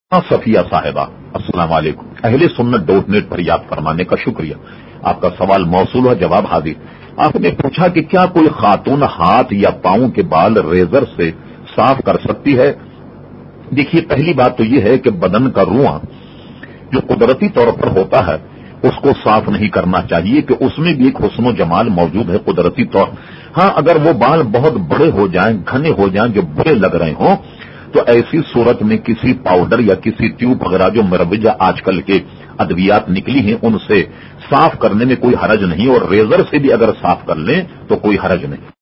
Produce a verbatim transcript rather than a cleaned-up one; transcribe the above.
हाँ सफिया साहिबा, अस्सलाम वालेकुम। अहले सुन्नत डॉट नेट पर याद फरमाने का शुक्रिया। आपका सवाल मौसूल है, जवाब हाजिर। आपने पूछा कि क्या कोई खातून हाथ या पांव के बाल रेजर से साफ कर सकती है। देखिए, पहली बात तो यह है कि बदन का रुआं जो कुदरती तौर पर होता है उसको साफ नहीं करना चाहिए, कि उसमें भी एक हुस्न जमाल मौजूद है कुदरती तौर। हाँ, अगर वो बाल बहुत बड़े हो जाएं, घने हो जाएं, जो बुरे लग रहे हों, तो ऐसी सूरत में किसी पाउडर या किसी ट्यूब वगैरह जो मरवजा आजकल के अद्वियात निकली हैं उनसे साफ करने में कोई हरज नहीं, और रेजर से भी अगर साफ कर लें तो कोई हरज नहीं।